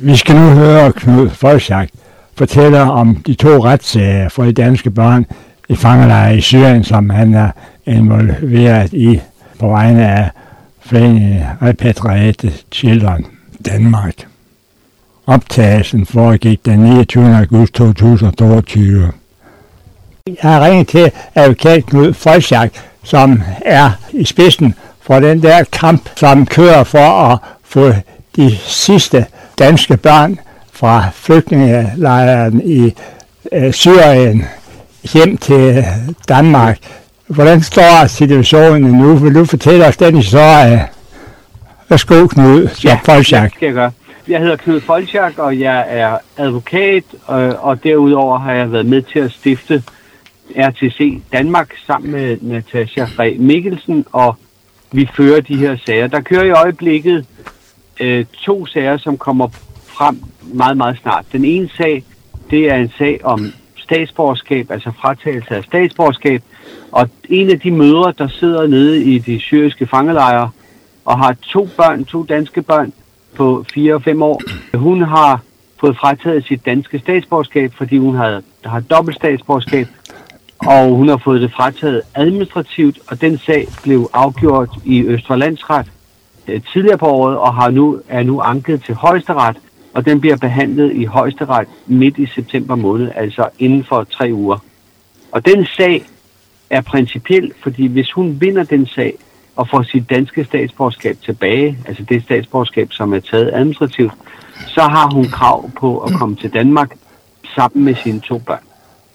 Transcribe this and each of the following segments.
Vi skal nu høre Knud Folchak fortælle om de 2 retssager for de danske børn i fangelejre i Syrien, som han er involveret i på vegne af foreningen Repatriate Children Danmark. Optagelsen foregik den 29. august 2022. Jeg har ringet til advokat Knud Folchak, som er i spidsen for den der kamp, som kører for at få de sidste danske børn fra flygtningelejren i Syrien hjem til Danmark. Hvordan står situationen nu? Vil du fortælle os den historie? Værsgo, Knud Folchak. Det skal jeg gøre. Jeg hedder Knud Folchak, og jeg er advokat, og derudover har jeg været med til at stifte RTC Danmark sammen med Natasha Reh Mikkelsen, og vi fører de her sager. Der kører i øjeblikket 2 sager, som kommer frem meget, meget snart. Den ene sag, det er en sag om statsborgerskab, altså fratagelse af statsborgerskab, og en af de mødre, der sidder nede i de syriske fangelejre og har 2 børn, 2 danske børn på 4 og 5 år. Hun har fået frataget sit danske statsborgerskab, fordi hun har dobbelt statsborgerskab, og hun har fået det frataget administrativt, og den sag blev afgjort i Østre Landsret tidligere på året, og er nu anket til Højesteret, og den bliver behandlet i Højesteret midt i september måned, altså inden for 3 uger. Og den sag er principiel, fordi hvis hun vinder den sag og får sit danske statsborgerskab tilbage, altså det statsborgerskab, som er taget administrativt, så har hun krav på at komme til Danmark sammen med sine 2 børn.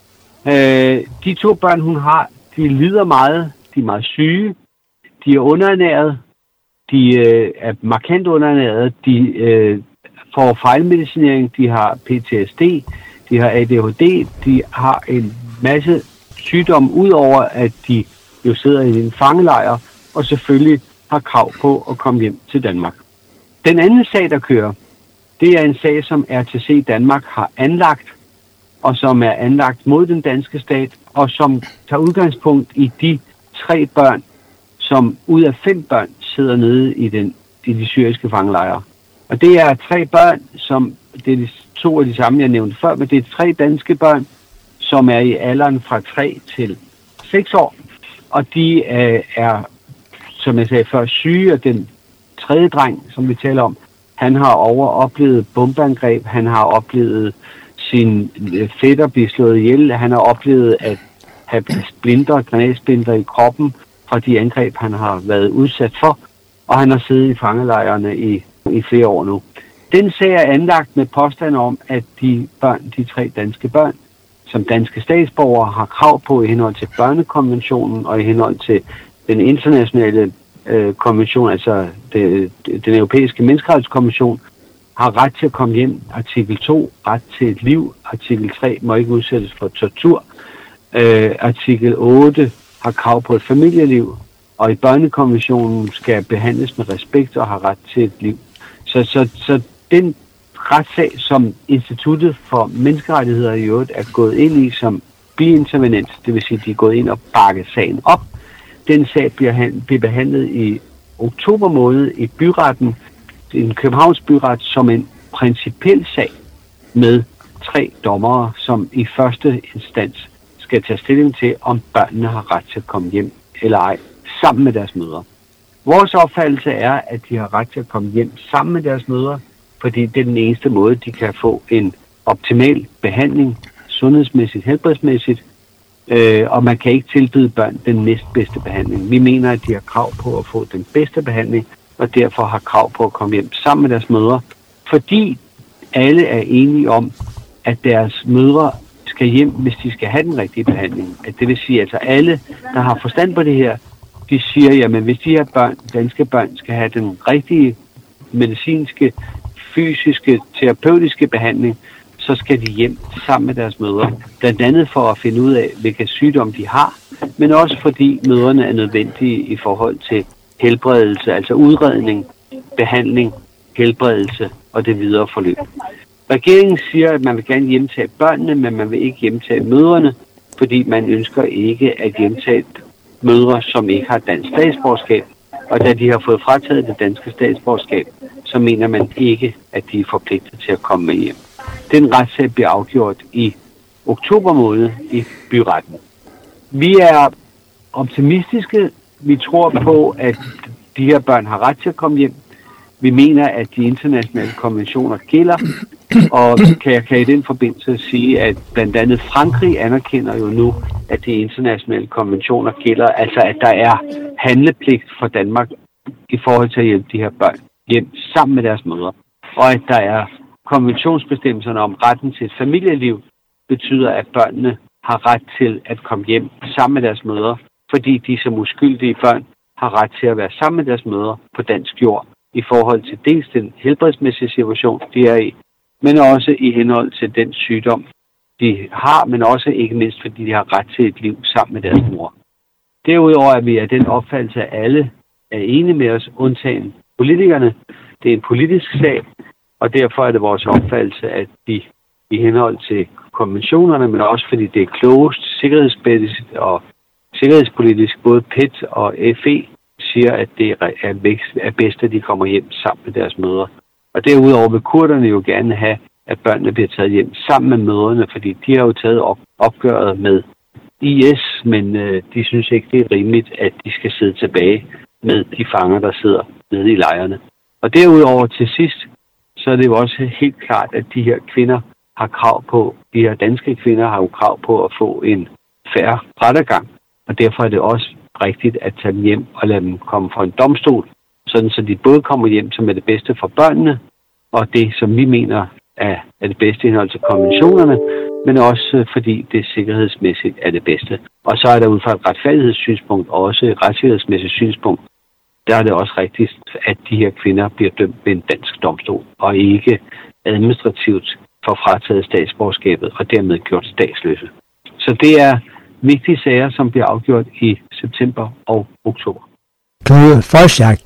De 2 børn, hun har, de lider meget, de er meget syge, de er underernæret, de er markant underernæret, de får fejlmedicinering, de har PTSD, de har ADHD, de har en masse sygdomme, udover at de jo sidder i en fangelejr, og selvfølgelig har krav på at komme hjem til Danmark. Den anden sag, der kører, det er en sag, som RTC Danmark har anlagt, og som er anlagt mod den danske stat, og som tager udgangspunkt i de 3 børn, som ud af 5 børn sidder nede i de syriske fangelejre. Og det er 3 børn, som det er de 2 af de samme, jeg nævnte før, men det er 3 danske børn, som er i alderen fra 3 til 6 år. Og de er, som jeg sagde før, syge, og den 3. dreng, som vi taler om, han har oplevet bombeangreb, han har oplevet sin fætter blive slået ihjel, han har oplevet at have granatsplinter i kroppen fra de angreb, han har været udsat for, og han har siddet i fangelejrene i flere år nu. Den sag er anlagt med påstand om, at de 3 danske børn, som danske statsborgere har krav på i henhold til børnekonventionen og i henhold til den internationale konvention, altså den europæiske menneskerettighedskonvention, har ret til at komme hjem. Artikel 2, ret til et liv. Artikel 3, må ikke udsættes for tortur. Artikel 8 har krav på et familieliv, og i børnekonventionen skal behandles med respekt og har ret til et liv. Så den retssag, som Instituttet for Menneskerettigheder i øvrigt er gået ind i som biintervenent, det vil sige, at de er gået ind og bakket sagen op, den sag bliver behandlet i oktober måned i byretten, i en Københavns byret, som en principiel sag med 3 dommere, som i første instans skal tage stilling til, om børnene har ret til at komme hjem eller ej, sammen med deres mødre. Vores opfattelse er, at de har ret til at komme hjem sammen med deres mødre, fordi det er den eneste måde, de kan få en optimal behandling, sundhedsmæssigt, helbredsmæssigt, og man kan ikke tilbyde børn den næstbedste behandling. Vi mener, at de har krav på at få den bedste behandling, og derfor har krav på at komme hjem sammen med deres mødre, fordi alle er enige om, at deres mødre skal hjem, hvis de skal have den rigtige behandling. At det vil sige, altså alle, der har forstand på det her, de siger, jamen hvis de her børn, danske børn, skal have den rigtige medicinske, fysiske, terapeutiske behandling, så skal de hjem sammen med deres mødre. Blandt andet for at finde ud af, hvilke sygdomme de har, men også fordi mødrene er nødvendige i forhold til helbredelse, altså udredning, behandling, helbredelse og det videre forløb. Regeringen siger, at man vil gerne hjemtage børnene, men man vil ikke hjemtage mødrene, fordi man ønsker ikke at hjemtage mødre, som ikke har dansk statsborgerskab. Og da de har fået frataget det danske statsborgerskab, så mener man ikke, at de er forpligtet til at komme med hjem. Den retssag bliver afgjort i oktober måned i byretten. Vi er optimistiske. Vi tror på, at de her børn har ret til at komme hjem. Vi mener, at de internationale konventioner gælder, og kan i den forbindelse sige, at blandt andet Frankrig anerkender jo nu, at de internationale konventioner gælder, altså at der er handlepligt for Danmark i forhold til at hjælpe de her børn hjem sammen med deres mødre. Og at der er konventionsbestemmelserne om retten til et familieliv, betyder, at børnene har ret til at komme hjem sammen med deres mødre, fordi de som uskyldige børn har ret til at være sammen med deres mødre på dansk jord i forhold til dels den helbredsmæssige situation, de er i, men også i henhold til den sygdom, de har, men også ikke mindst, fordi de har ret til et liv sammen med deres mor. Derudover er vi af den opfattelse, at alle er enige med os, undtagen politikerne. Det er en politisk sag, og derfor er det vores opfattelse, at de i henhold til konventionerne, men også fordi det er klogest sikkerhedspolitisk, både PET og FE siger, at det er bedst, at de kommer hjem sammen med deres mødre. Og derudover vil kurderne jo gerne have, at børnene bliver taget hjem sammen med mødrene, fordi de har jo taget opgøret med IS, men de synes ikke, det er rimeligt, at de skal sidde tilbage med de fanger, der sidder nede i lejrene. Og derudover til sidst, så er det jo også helt klart, at de her kvinder har krav på, de her danske kvinder har jo krav på at få en fair rettergang. Og derfor er det også rigtigt at tage dem hjem og lade dem komme for en domstol, sådan så de både kommer hjem, som er det bedste for børnene, og det, som vi mener er det bedste i henhold til konventionerne, men også fordi det sikkerhedsmæssigt er det bedste. Og så er der ud fra et retfærdighedssynspunkt og også et retssikkerhedsmæssigt synspunkt, der er det også rigtigt, at de her kvinder bliver dømt ved en dansk domstol, og ikke administrativt for frataget statsborgerskabet og dermed gjort statsløse. Så det er vigtige sager, som bliver afgjort i september og oktober. Knud Folchak,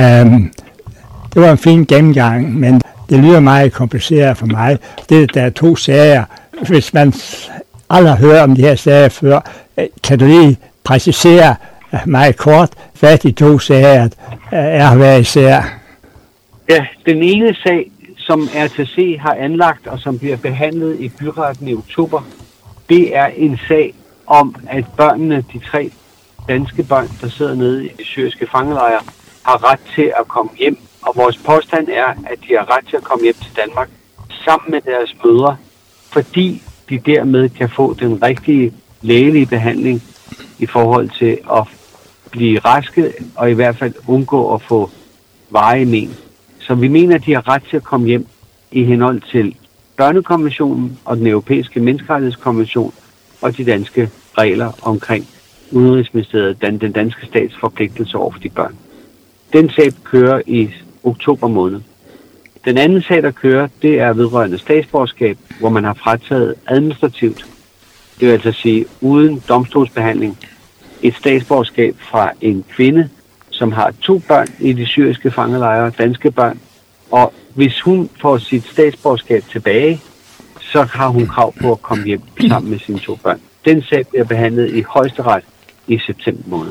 det var en fin gennemgang, men det lyder meget kompliceret for mig. Der er 2 sager. Hvis man aldrig har hørt om de her sager før, kan du lige præcisere meget kort, hvad de 2 sager er hver især? Ja, den ene sag, som RTC har anlagt og som bliver behandlet i byretten i oktober, det er en sag om, at børnene, de 3 danske børn, der sidder nede i de syriske fangelejre, har ret til at komme hjem. Og vores påstand er, at de har ret til at komme hjem til Danmark sammen med deres mødre, fordi de dermed kan få den rigtige lægelige behandling i forhold til at blive raske og i hvert fald undgå at få varige men. Så vi mener, at de har ret til at komme hjem i henhold til børnekonventionen og den europæiske menneskerettighedskonvention og de danske regler omkring Udenrigsministeriet, den danske stats forpligtelse over for de børn. Den sag kører i oktober måned. Den anden sag, der kører, det er vedrørende statsborgerskab, hvor man har frataget administrativt, det vil altså sige uden domstolsbehandling, et statsborgerskab fra en kvinde, som har 2 børn i de syriske fangelejre, danske børn. Og hvis hun får sit statsborgerskab tilbage, så har hun krav på at komme hjem sammen med sine 2 børn. Den sag bliver behandlet i Højesteret i september måned.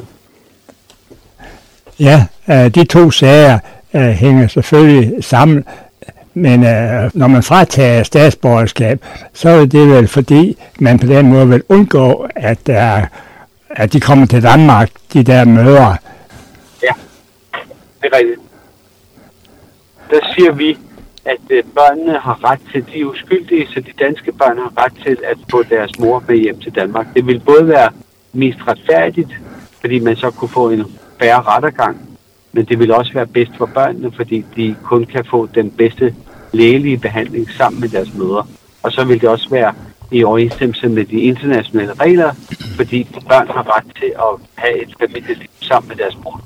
Ja, de 2 sager hænger selvfølgelig sammen, men når man fratager statsborgerskab, så er det vel fordi, man på den måde vil undgå, at de kommer til Danmark, de der mødre. Ja, det er rigtigt. Der siger vi, at børnene har ret til, de er uskyldige, så de danske børn har ret til at få deres mor med hjem til Danmark. Det vil både være mest retfærdigt, fordi man så kunne få en færre rettergang, men det vil også være bedst for børnene, fordi de kun kan få den bedste lægelige behandling sammen med deres mødre. Og så vil det også være i overensstemmelse med de internationale regler, fordi børn har ret til at have et familieliv sammen med deres mor.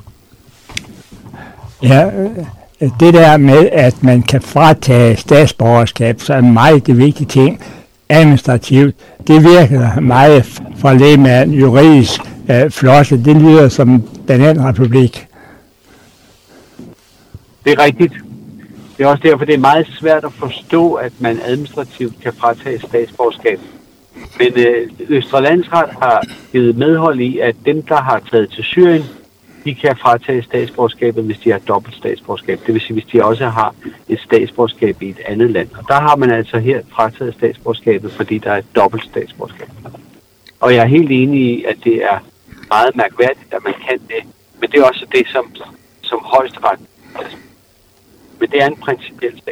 Ja, det der med, at man kan fratage statsborgerskab, så er meget det vigtige ting administrativt. Det virker meget for lægmand juridisk flot. Det lyder som bananrepublik. Det er rigtigt. Det er også derfor, det er meget svært at forstå, at man administrativt kan fratage statsborgerskab. Men Østre Landsret har givet medhold i, at dem, der har taget til Syrien, de kan fratage statsborgerskabet, hvis de har dobbelt statsborgerskab. Det vil sige, hvis de også har et statsborgerskab i et andet land. Og der har man altså her frataget statsborgerskabet, fordi der er et dobbelt statsborgerskab. Og jeg er helt enig i, at det er meget mærkværdigt, at man kan det. Men det er også det, som højesteret. Men det er en principiel sag.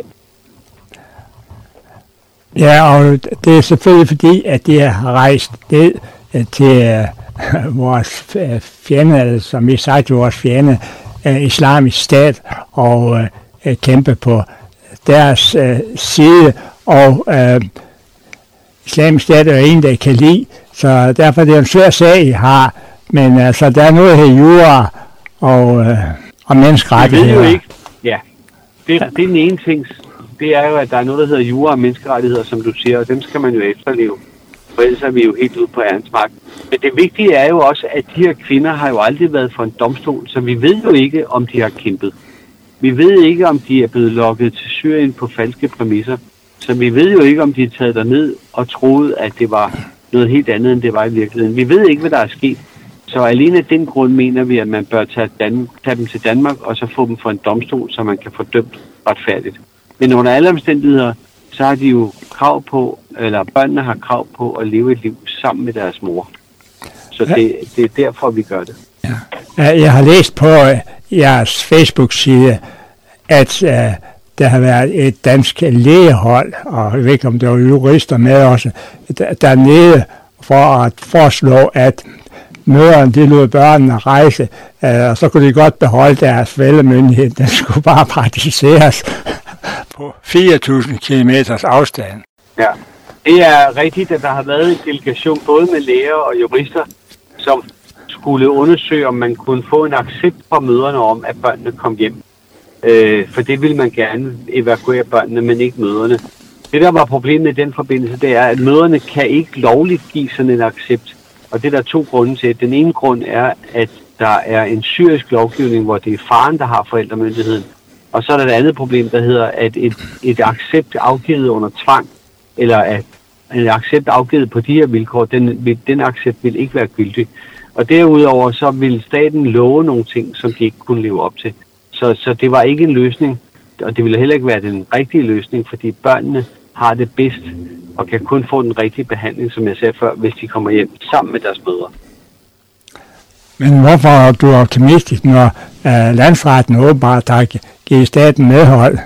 Ja, og det er selvfølgelig fordi, at de har rejst ned til vores fjende, eller som vi sagde, vores fjende, islamisk stat, og kæmpe på deres side, og islamisk stat er en, der kan lide, så derfor er det en svær sag, I har, men altså, der er noget her jura og menneskerettigheder. Det ved jo ikke. Ja, det er den ene ting. Det er jo, at der er noget, der hedder jura og menneskerettigheder, som du siger, og dem skal man jo efterleve. For ellers er vi jo helt ude på ærens mark. Men det vigtige er jo også, at de her kvinder har jo aldrig været for en domstol, så vi ved jo ikke, om de har kæmpet. Vi ved ikke, om de er blevet lokket til Syrien på falske præmisser. Så vi ved jo ikke, om de er taget derned og troede, at det var noget helt andet, end det var i virkeligheden. Vi ved ikke, hvad der er sket. Så alene af den grund mener vi, at man bør tage dem til Danmark, og så få dem for en domstol, så man kan få dømt retfærdigt. Men under alle omstændigheder, så har de jo krav på, eller børnene har krav på at leve et liv sammen med deres mor. Så det er derfor, vi gør det. Ja. Jeg har læst på jeres Facebook-side, at der har været et dansk lægehold, og jeg ved ikke, om der var jurister med også, dernede for at foreslå, at mødrene, de lod børnene rejse, og så kunne de godt beholde deres vælgemyndighed. Den skulle bare praktiseres på 4.000 kilometers afstand. Ja, det er rigtigt, at der har været en delegation både med læger og jurister, som skulle undersøge, om man kunne få en accept fra mødrene om, at børnene kom hjem. For det ville man gerne evakuere børnene, men ikke mødrene. Det, der var problemet i den forbindelse, det er, at mødrene kan ikke lovligt give sådan en accept. Og det er der to grunde til. Den ene grund er, at der er en syrisk lovgivning, hvor det er faren, der har forældremyndigheden. Og så er der et andet problem, der hedder, at et accept afgivet under tvang, eller at en accept afgivet på de her vilkår, den accept vil ikke være gyldig. Og derudover så vil staten love nogle ting, som de ikke kunne leve op til. Så det var ikke en løsning, og det ville heller ikke være den rigtige løsning, fordi børnene har det bedst og kan kun få den rigtige behandling, som jeg sagde før, hvis de kommer hjem sammen med deres mødre. Men hvorfor er du optimistisk, når landsretten åbenbart har givet staten medhold?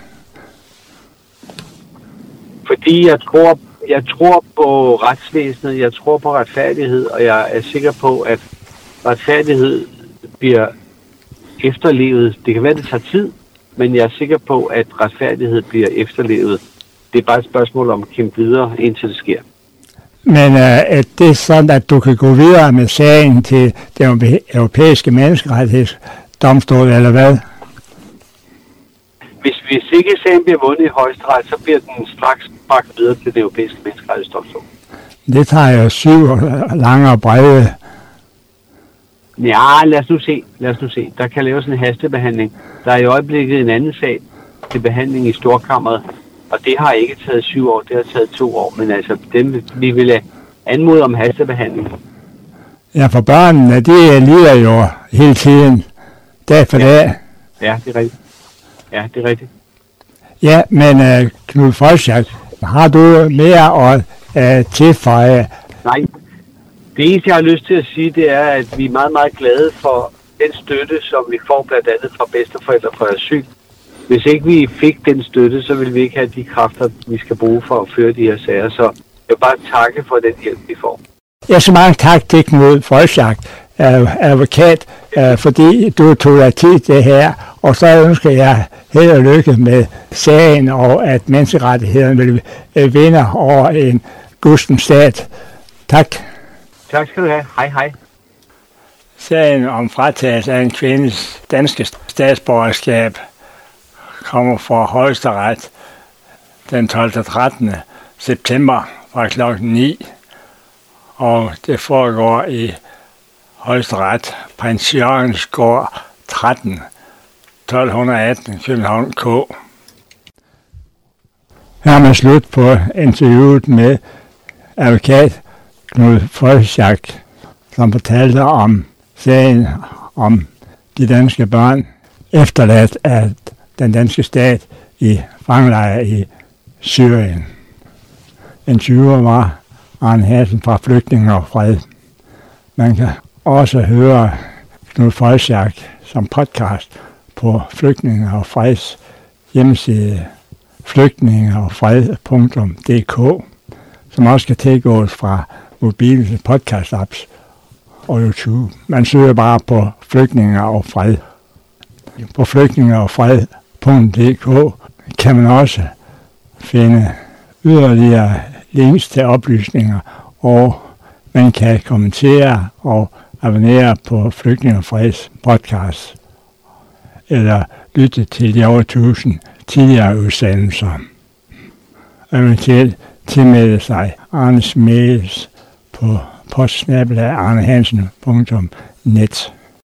Fordi jeg tror på retsvæsenet, jeg tror på retfærdighed, og jeg er sikker på, at retfærdighed bliver efterlevet. Det kan være, det tager tid, men jeg er sikker på, at retfærdighed bliver efterlevet. Det er bare et spørgsmål om at kæmpe videre, indtil det sker. Men er det sådan, at du kan gå videre med sagen til den europæiske menneskerettighedsdomstol, eller hvad? Hvis ikke sagen bliver vundet i højesteret, så bliver den straks bragt videre til den europæiske menneskerettighedsdomstol. Det tager jo 7 lange og brede. Ja, lad os nu se. Der kan laves en hastebehandling. Der er i øjeblikket en anden sag til behandling i Storkammeret, og det har ikke taget 7 år, det har taget 2 år, men altså vi vil anmode om hastebehandling. Ja, for børnene, de lider jo hele tiden, dag for dag. Ja, det er rigtigt. Ja, men Knud Folchak, har du mere at tilføje? Nej. Det eneste, jeg har lyst til at sige, det er, at vi er meget, meget glade for den støtte, som vi får blandt andet fra bedsteforældre for asyl. Hvis ikke vi fik den støtte, så ville vi ikke have de kræfter, vi skal bruge for at føre de her sager. Så jeg vil bare takke for den hjælp, vi får. Ja, så mange tak til Knud Folchak, advokat, fordi du tog dig tid til det her. Og så ønsker jeg held og lykke med sagen, og at menneskerettighederne vil vinde over en gusten stat. Tak. Tak skal du have. Hej. Sagen om fratagelse af en kvindes danske statsborgerskab kommer fra Højesteret den 12. og 13. september fra kl. 9. Og det foregår i Højesteret, Prins Jørgens Gård 13, 1218 København K. Her er man slut på interviewet med advokat Knud Folchak, som fortalte om sagen om de danske børn efterladt af den danske stat i fangelejre i Syrien. Interviewer var Arne Hansen fra Flygtninge og Fred. Man kan også høre Knud Foldschack som podcast på Flygtninge og Freds hjemmeside flygtningeogfred.dk, som også kan tilgås fra mobile podcast-apps og YouTube. Man søger bare på Flygtninge og Fred. På flygtningeogfred.dk kan man også finde yderligere links til oplysninger, og man kan kommentere og abonnere på Flygtninge og Freds podcast, eller lytte til de over 1000 tidligere udsendelser. Eventuelt tilmelde sig Arnes mails på postsnabelag@arnehansen.net.